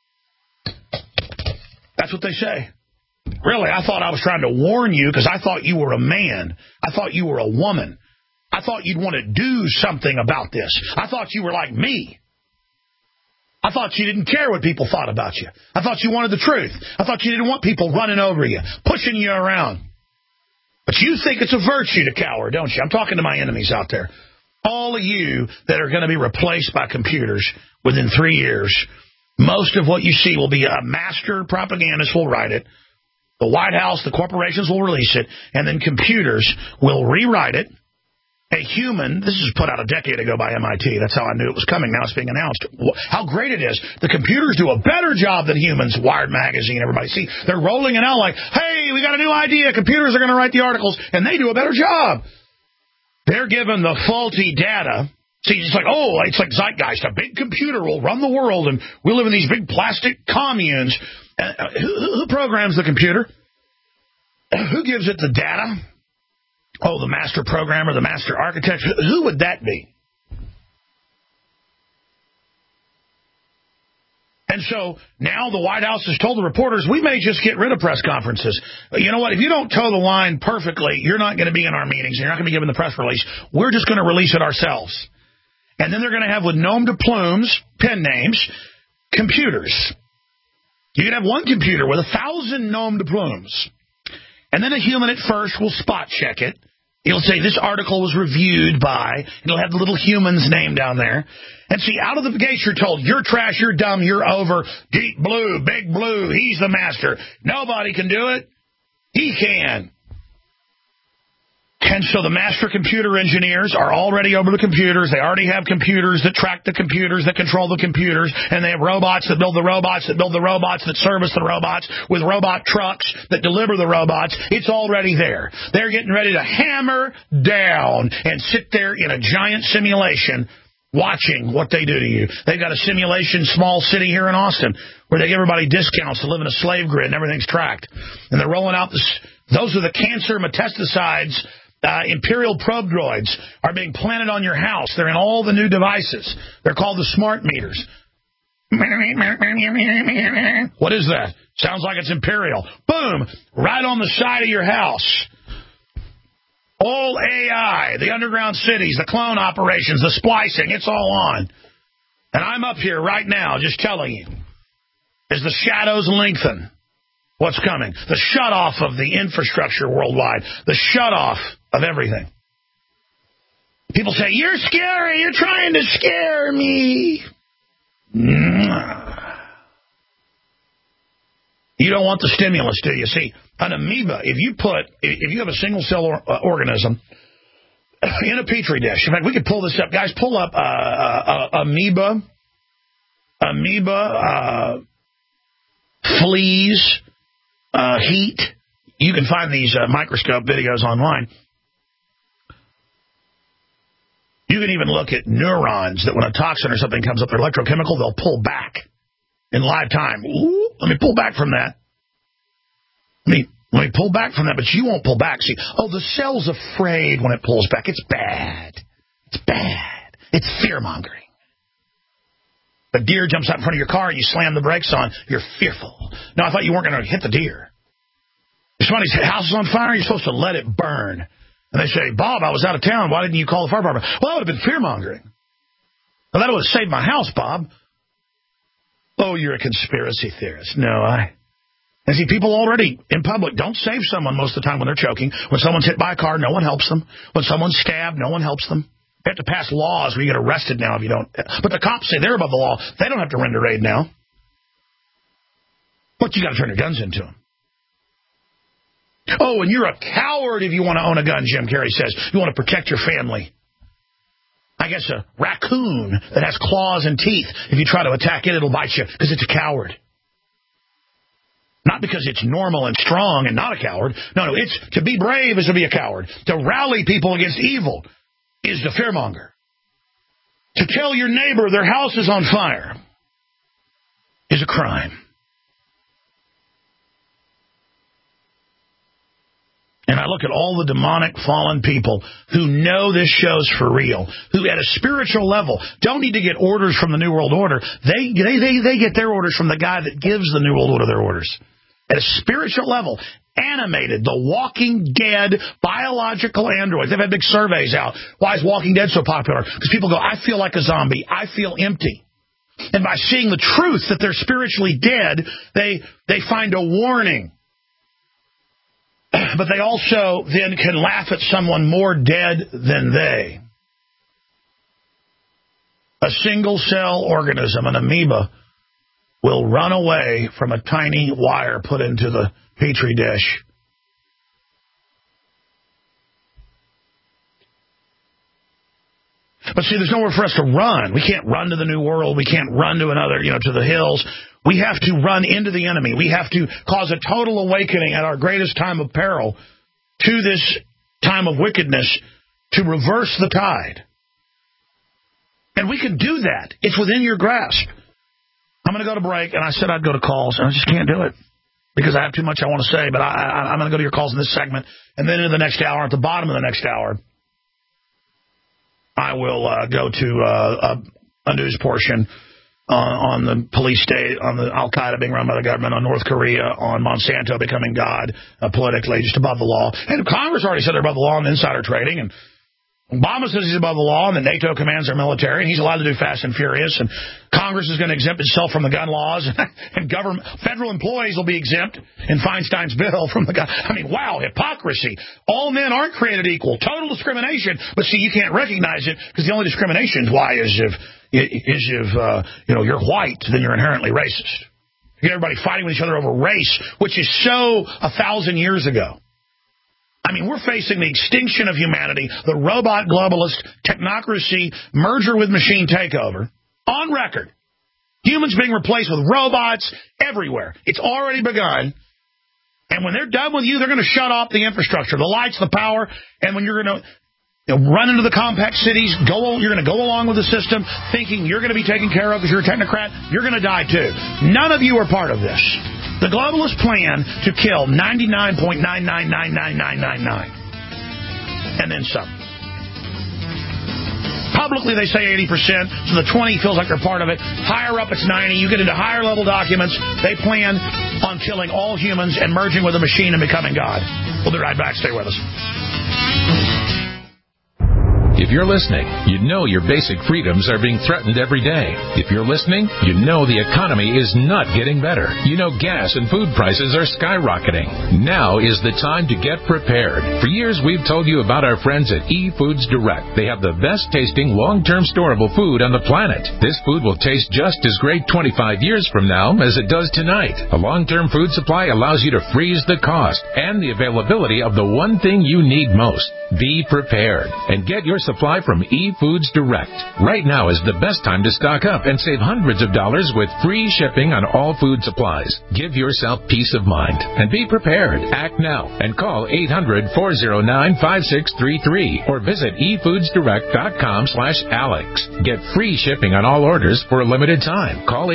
That's what they say. Really, I thought I was trying to warn you because I thought you were a man. I thought you were a woman. I thought you'd want to do something about this. I thought you were like me. I thought you didn't care what people thought about you. I thought you wanted the truth. I thought you didn't want people running over you, pushing you around. But you think it's a virtue to cower, don't you? I'm talking to my enemies out there. All of you that are going to be replaced by computers within 3 years, most of what you see will be a master propagandist will write it. The White House, the corporations will release it, and then computers will rewrite it. A human, this was put out a decade ago by MIT. That's how I knew it was coming. Now it's being announced. How great it is. The computers do a better job than humans. Wired magazine, everybody. See, they're rolling it out like, hey, we got a new idea. Computers are going to write the articles, and they do a better job. They're given the faulty data. See, it's like, it's like zeitgeist. A big computer will run the world, and we live in these big plastic communes. Who programs the computer? Who gives it the data? Oh, the master programmer, the master architect. Who would that be? And so now the White House has told the reporters, we may just get rid of press conferences. But you know what? If you don't toe the line perfectly, you're not going to be in our meetings. You're not going to be given the press release. We're just going to release it ourselves. And then they're going to have with nom de plumes, pen names, computers. You can have one computer with 1,000 nom de plumes. And then a human at first will spot check it. It'll say this article was reviewed by, it'll have the little human's name down there. And see, out of the gate you're told, you're trash, you're dumb, you're over, Deep Blue, Big Blue, he's the master. Nobody can do it. He can. And so the master computer engineers are already over the computers. They already have computers that track the computers, that control the computers, and they have robots that build the robots, that build the robots, that service the robots, with robot trucks that deliver the robots. It's already there. They're getting ready to hammer down and sit there in a giant simulation watching what they do to you. They've got a simulation small city here in Austin where they give everybody discounts to live in a slave grid and everything's tracked. And they're rolling out those are the cancer metastasides. Imperial probe droids are being planted on your house. They're in all the new devices. They're called the smart meters. What is that? Sounds like it's Imperial. Boom! Right on the side of your house. All AI, the underground cities, the clone operations, the splicing, it's all on. And I'm up here right now just telling you, as the shadows lengthen, what's coming? The shut-off of the infrastructure worldwide. The shut-off of everything. People say, you're scary. You're trying to scare me. You don't want the stimulus, do you? See, an amoeba, if you have a single-cell organism in a petri dish, in fact, we could pull this up. Guys, pull up amoeba, fleas, heat. You can find these microscope videos online. You can even look at neurons that when a toxin or something comes up, they're electrochemical, they'll pull back in live time. Ooh, let me pull back from that. Let me pull back from that, but you won't pull back. See, the cell's afraid when it pulls back. It's bad. It's bad. It's fear-mongering. A deer jumps out in front of your car and you slam the brakes on, you're fearful. No, I thought you weren't going to hit the deer. If somebody's house is on fire, you're supposed to let it burn. And they say, Bob, I was out of town. Why didn't you call the fire department? Well, that would have been fear-mongering. Well, that would have saved my house, Bob. Oh, you're a conspiracy theorist. No, And see, people already in public don't save someone most of the time when they're choking. When someone's hit by a car, no one helps them. When someone's stabbed, no one helps them. They have to pass laws where you get arrested now if you don't. But the cops say they're above the law. They don't have to render aid now. But you got to turn your guns into them. Oh, and you're a coward if you want to own a gun, Jim Carrey says. You want to protect your family. I guess a raccoon that has claws and teeth, if you try to attack it, it'll bite you because it's a coward. Not because it's normal and strong and not a coward. No, it's to be brave is to be a coward. To rally people against evil is the fearmonger. To tell your neighbor their house is on fire is a crime. And I look at all the demonic fallen people who know this show's for real, who at a spiritual level don't need to get orders from the New World Order. They get their orders from the guy that gives the New World Order their orders. At a spiritual level, animated, the Walking Dead biological androids. They've had big surveys out. Why is Walking Dead so popular? Because people go, I feel like a zombie. I feel empty. And by seeing the truth that they're spiritually dead, they find a warning. But they also then can laugh at someone more dead than they. A single-cell organism, an amoeba, will run away from a tiny wire put into the petri dish. But see, there's nowhere for us to run. We can't run to the New World. We can't run to another, to the hills. We have to run into the enemy. We have to cause a total awakening at our greatest time of peril to this time of wickedness to reverse the tide. And we can do that. It's within your grasp. I'm going to go to break, and I said I'd go to calls, and I just can't do it because I have too much I want to say, but I'm going to go to your calls in this segment, and then in the next hour, at the bottom of the next hour, I will go to a news portion on the police state, on the Al-Qaeda being run by the government, on North Korea, on Monsanto becoming God politically, just above the law. And Congress already said they're above the law on insider trading, and Obama says he's above the law and that NATO commands our military, and he's allowed to do fast and furious, and Congress is going to exempt itself from the gun laws, and federal employees will be exempt in Feinstein's bill from the gun. I mean, wow, hypocrisy. All men aren't created equal. Total discrimination. But see, you can't recognize it because the only discrimination is why is if you're white, then you're inherently racist. You get everybody fighting with each other over race, which is so 1,000 years ago. I mean, we're facing the extinction of humanity, the robot globalist technocracy merger with machine takeover on record. Humans being replaced with robots everywhere. It's already begun. And when they're done with you, they're going to shut off the infrastructure, the lights, the power. And when you're going to run into the compact cities, you're going to go along with the system thinking you're going to be taken care of because you're a technocrat, you're going to die too. None of you are part of this. The globalist plan to kill 99.9999999. And then some. Publicly, they say 80%, so the 20 feels like they're part of it. Higher up, it's 90. You get into higher level documents. They plan on killing all humans and merging with a machine and becoming God. We'll be right back. Stay with us. If you're listening, you know your basic freedoms are being threatened every day. If you're listening, you know the economy is not getting better. You know gas and food prices are skyrocketing. Now is the time to get prepared. For years, we've told you about our friends at eFoods Direct. They have the best tasting, long-term storable food on the planet. This food will taste just as great 25 years from now as it does tonight. A long-term food supply allows you to freeze the cost and the availability of the one thing you need most. Be prepared and get your supply from eFoods Direct. Right now is the best time to stock up and save hundreds of dollars with free shipping on all food supplies. Give yourself peace of mind and be prepared. Act now and call 800-409-5633 or visit efoodsdirect.com/Alex. Get free shipping on all orders for a limited time. Call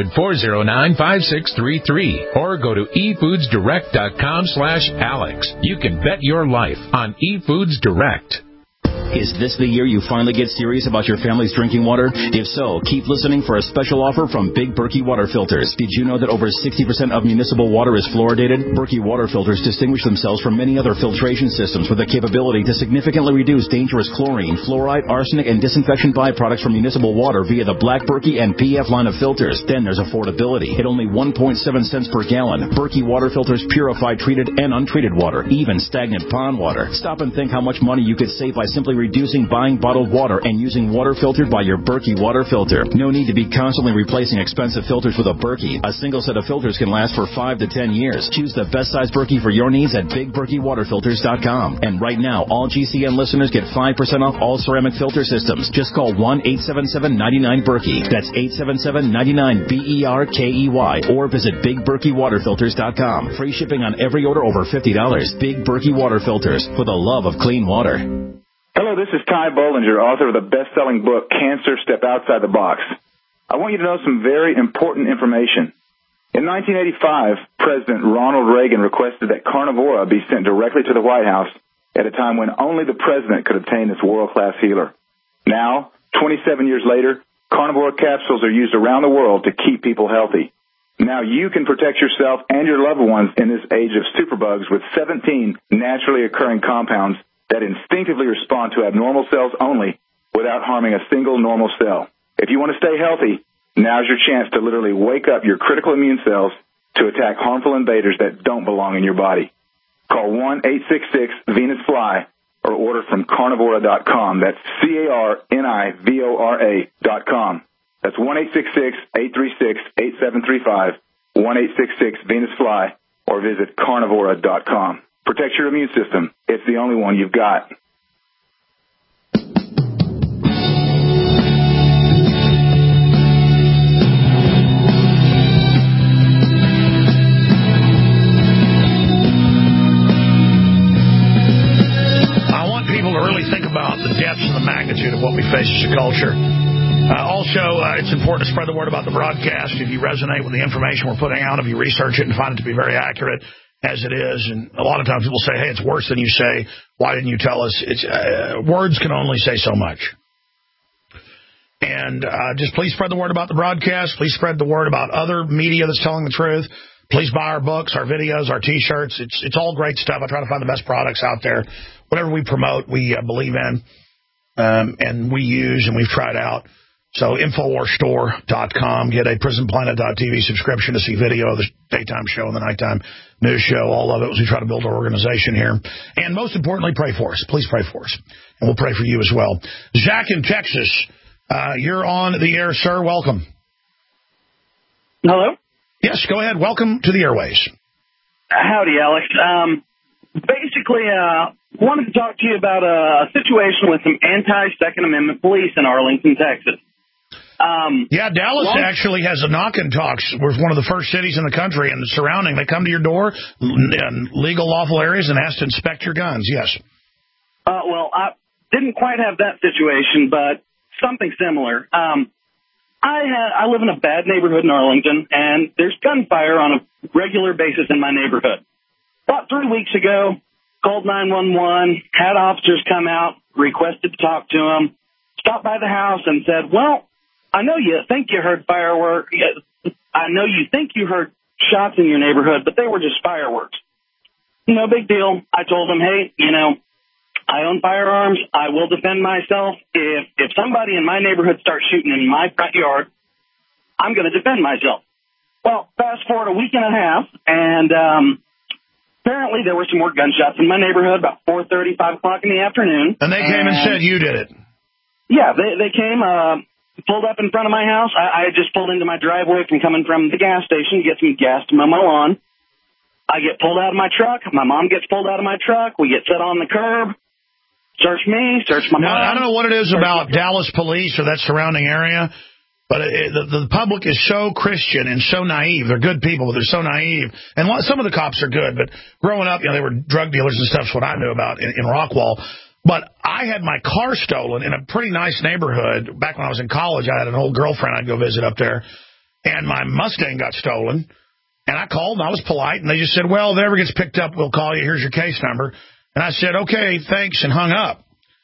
800-409-5633 or go to efoodsdirect.com/Alex. You can bet your life on eFoods Direct. Is this the year you finally get serious about your family's drinking water? If so, keep listening for a special offer from Big Berkey Water Filters. Did you know that over 60% of municipal water is fluoridated? Berkey Water Filters distinguish themselves from many other filtration systems with the capability to significantly reduce dangerous chlorine, fluoride, arsenic, and disinfection byproducts from municipal water via the Black Berkey and PF line of filters. Then there's affordability. At only 1.7 cents per gallon, Berkey Water Filters purify treated and untreated water, even stagnant pond water. Stop and think how much money you could save by simply reducing buying bottled water and using water filtered by your Berkey water filter. No need to be constantly replacing expensive filters with a Berkey. A single set of filters can last for 5 to 10 years. Choose the best size Berkey for your needs at BigBerkeyWaterFilters.com. And right now, all GCN listeners get 5% off all ceramic filter systems. Just call 1-877-99-BERKEY. That's 877-99-BERKEY. Or visit BigBerkeyWaterFilters.com. Free shipping on every order over $50. Big Berkey Water Filters, for the love of clean water. Hello, this is Ty Bollinger, author of the best-selling book, Cancer, Step Outside the Box. I want you to know some very important information. In 1985, President Ronald Reagan requested that Carnivora be sent directly to the White House at a time when only the president could obtain this world-class healer. Now, 27 years later, Carnivora capsules are used around the world to keep people healthy. Now you can protect yourself and your loved ones in this age of superbugs with 17 naturally occurring compounds that instinctively respond to abnormal cells only without harming a single normal cell. If you want to stay healthy, now's your chance to literally wake up your critical immune cells to attack harmful invaders that don't belong in your body. Call 1-866-VENUS-FLY or order from Carnivora.com. That's CARNIVORA.com. That's 1-866-836-8735, 1-866-VENUS-FLY, or visit Carnivora.com. Protect your immune system. It's the only one you've got. I want people to really think about the depths and the magnitude of what we face as a culture. Also, it's important to spread the word about the broadcast. If you resonate with the information we're putting out, if you research it and find it to be very accurate, as it is, and a lot of times people say, hey, it's worse than you say. Why didn't you tell us? It's words can only say so much. And just please spread the word about the broadcast. Please spread the word about other media that's telling the truth. Please buy our books, our videos, our T-shirts. It's all great stuff. I try to find the best products out there. Whatever we promote, we believe in. and we use and we've tried out. So InfoWarsStore.com. Get a PrisonPlanet.tv subscription to see video of the daytime show and the nighttime news show. All of it as we try to build our organization here. And most importantly, pray for us. Please pray for us. And we'll pray for you as well. Zach in Texas, you're on the air, sir. Welcome. Hello? Yes, go ahead. Welcome to the airways. Howdy, Alex. Basically, wanted to talk to you about a situation with some anti-Second Amendment police in Arlington, Texas. Dallas actually has a knock-in talks. We're one of the first cities in the country and the surrounding. They come to your door in legal, lawful areas and ask to inspect your guns. Yes. Well, I didn't quite have that situation, but something similar. I live in a bad neighborhood in Arlington, and there's gunfire on a regular basis in my neighborhood. About 3 weeks ago, called 911, had officers come out, requested to talk to them, stopped by the house and said, well, I know you think you heard fireworks. I know you think you heard shots in your neighborhood, but they were just fireworks. No big deal. I told them, hey, I own firearms. I will defend myself. If somebody in my neighborhood starts shooting in my front yard, I'm going to defend myself. Well, fast forward a week and a half, and apparently there were some more gunshots in my neighborhood about 4:30, 5 o'clock in the afternoon. And they came and said you did it. Yeah, they came, pulled up in front of my house. I had just pulled into my driveway from coming from the gas station to get some gas to mow my lawn. I get pulled out of my truck. My mom gets pulled out of my truck. We get set on the curb. Search me, search my mom. Now, I don't know what it is about Dallas police or that surrounding area, but the public is so Christian and so naive. They're good people, but they're so naive. And some of the cops are good, but growing up, they were drug dealers and stuff's what I knew about in Rockwall. But I had my car stolen in a pretty nice neighborhood. Back when I was in college, I had an old girlfriend I'd go visit up there, and my Mustang got stolen. And I called, and I was polite, and they just said, well, if it ever gets picked up, we'll call you. Here's your case number. And I said, okay, thanks, and hung up.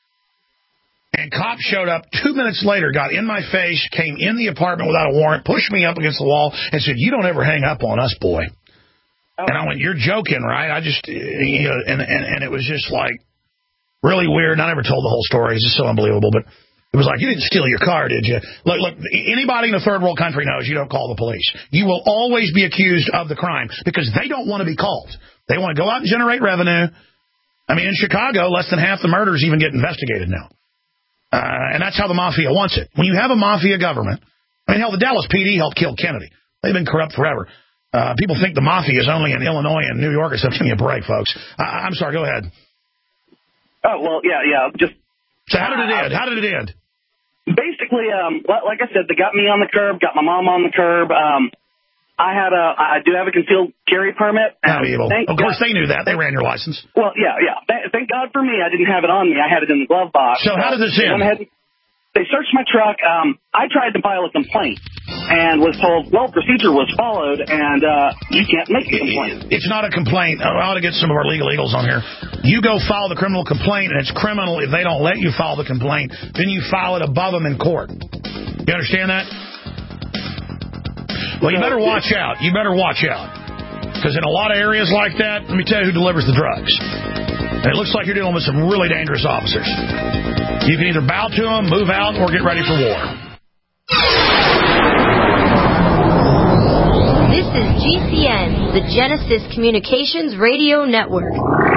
And cops showed up 2 minutes later, got in my face, came in the apartment without a warrant, pushed me up against the wall, and said, you don't ever hang up on us, boy. Oh. And I went, you're joking, right? I just, and it was just like really weird. And I never told the whole story. It's just so unbelievable. But it was like, you didn't steal your car, did you? Look, anybody in a third world country knows you don't call the police. You will always be accused of the crime because they don't want to be called. They want to go out and generate revenue. I mean, in Chicago, less than half the murders even get investigated now. And that's how the mafia wants it. When you have a mafia government, I mean, hell, the Dallas PD helped kill Kennedy. They've been corrupt forever. People think the mafia is only in Illinois and New York or something. Give me a break, folks. I'm sorry, go ahead. Oh, well, yeah. So how did it end? How did it end? Basically, like I said, they got me on the curb, got my mom on the curb. I do have a concealed carry permit. How evil. Of course, they knew that. They ran your license. Well, yeah. Thank God for me, I didn't have it on me. I had it in the glove box. So how did this end? They searched my truck. I tried to file a complaint and was told, well, procedure was followed, and you can't make a complaint. It's not a complaint. I ought to get some of our legal eagles on here. You go file the criminal complaint, and it's criminal if they don't let you file the complaint. Then you file it above them in court. You understand that? Well, you better watch out. You better watch out. Because in a lot of areas like that, let me tell you who delivers the drugs. And it looks like you're dealing with some really dangerous officers. You can either bow to them, move out, or get ready for war. This is GCN, the Genesis Communications Radio Network.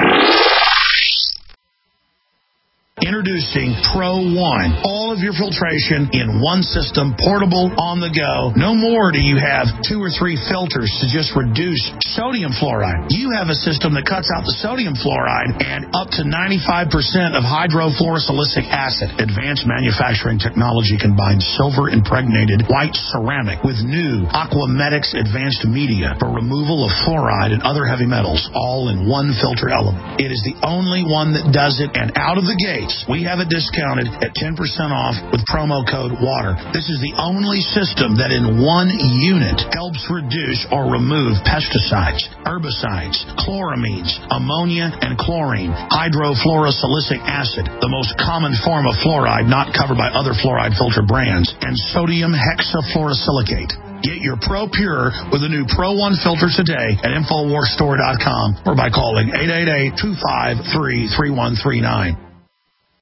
Introducing Pro One. All of your filtration in one system, portable, on the go. No more do you have 2 or 3 filters to just reduce sodium fluoride. You have a system that cuts out the sodium fluoride and up to 95% of hydrofluorosilicic acid. Advanced manufacturing technology combines silver-impregnated white ceramic with new Aquamedics advanced media for removal of fluoride and other heavy metals, all in one filter element. It is the only one that does it, and out of the gate, we have it discounted at 10% off with promo code WATER. This is the only system that in one unit helps reduce or remove pesticides, herbicides, chloramines, ammonia, and chlorine, hydrofluorosilicic acid, the most common form of fluoride not covered by other fluoride filter brands, and sodium hexafluorosilicate. Get your Pro Pure with the new Pro One filter today at InfoWarsStore.com or by calling 888-253-3139.